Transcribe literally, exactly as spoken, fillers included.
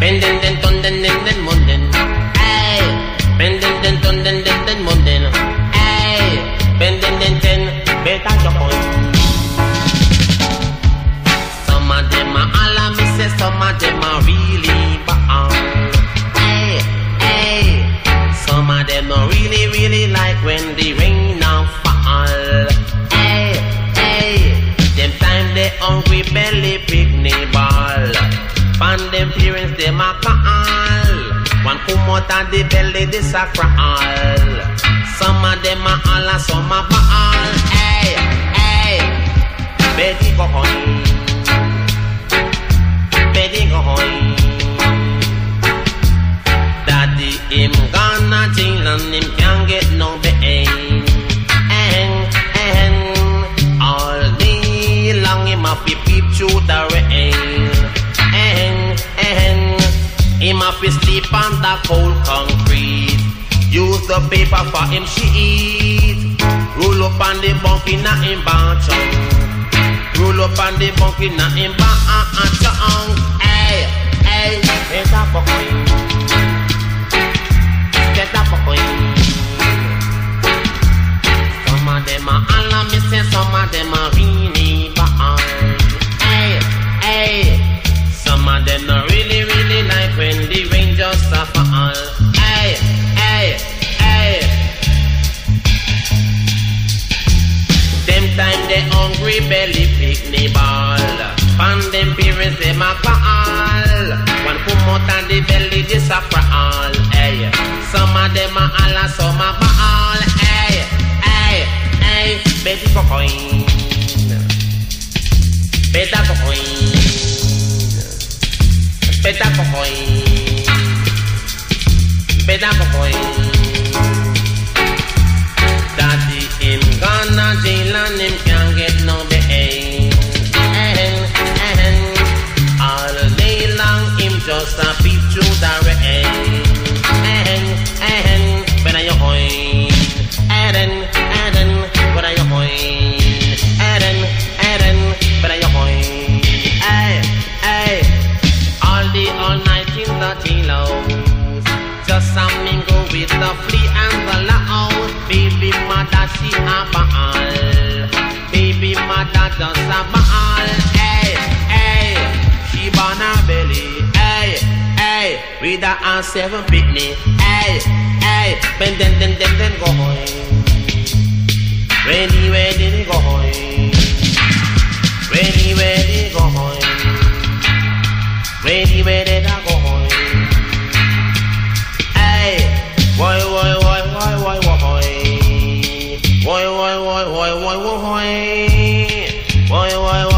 Benden den tonden den den munden. Ey, benden den tonden den den munden. Ey, benden den ten beta joy. Some of them are all me say, some of them are really bad. Hey, hey, some of them don't really, really like when the rain now fall. Hey, hey, them time they hungry belly picnic ball. Pan them parents them a call. One come out of the belly this a crawl. Some of them are all and some are ball. Hey, hey, Betty go home. Betty go home. Daddy him gonna jail and him can't get no bail. And, and, all day long him a fi peep through the rain. And, and, him a fi sleep on the cold concrete. Use the paper for him sheet. Roll up on the bunk in a him banchon. Roll up on the bunk in a him banchon. Hey, hey, it's a fucking. Get up for queen. Some of them are all me say, some of them are really bad. Hey, hey, some of them are really, really like when the rain just a fall. Hey, hey, hey. Them time they hungry belly picnic ball. Pan them parents them a call. One come out of the belly this a crawl. Hey. Some of them are all and some are ball. Hey, hey, hey, Betty for coin. Better for coin. Better for coin. Better for coin. Daddy him gonna jail and him can't get no bail. And, and, all day long him just a peep through the rain. And when are you going? Eden, Eden, when are you going? Eden, Eden, when are you going? Hey, hey, all day, all night in the telos. Just a mingle with the flea and the loud. Baby mother, she a ball. Baby mother does a ball. Hey, hey, she born a belly. Hey, hey, with a and seven picnic. Hey, hey, ben den den den den go home. Ready, ready, go home. Ready, ready, go home. Ready, ready, go home. Hey, why, why, why, why, why, why, why, why, why, why, why, why, why, why, why,